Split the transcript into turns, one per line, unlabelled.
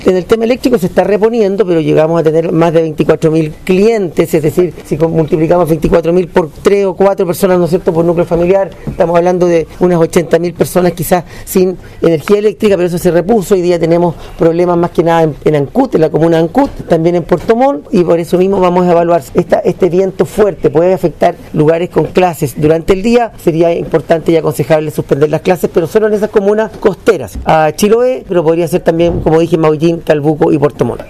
En el tema eléctrico se está reponiendo, pero llegamos a tener más de 24.000 clientes, es decir, si multiplicamos 24.000 por 3 o 4 personas, ¿no es cierto?, por núcleo familiar, estamos hablando de unas 80.000 personas quizás sin energía eléctrica, pero eso se repuso. Hoy día tenemos problemas más que nada en Ancud, en la comuna de Ancud, también en Puerto Montt, y por eso mismo vamos a evaluar este viento fuerte, puede afectar lugares con clases durante el día. Sería importante y aconsejable suspender las clases, pero solo en esas comunas costeras, a Chiloé, pero podría ser también, como dije, Maullín, Calbuco y Puerto Montt.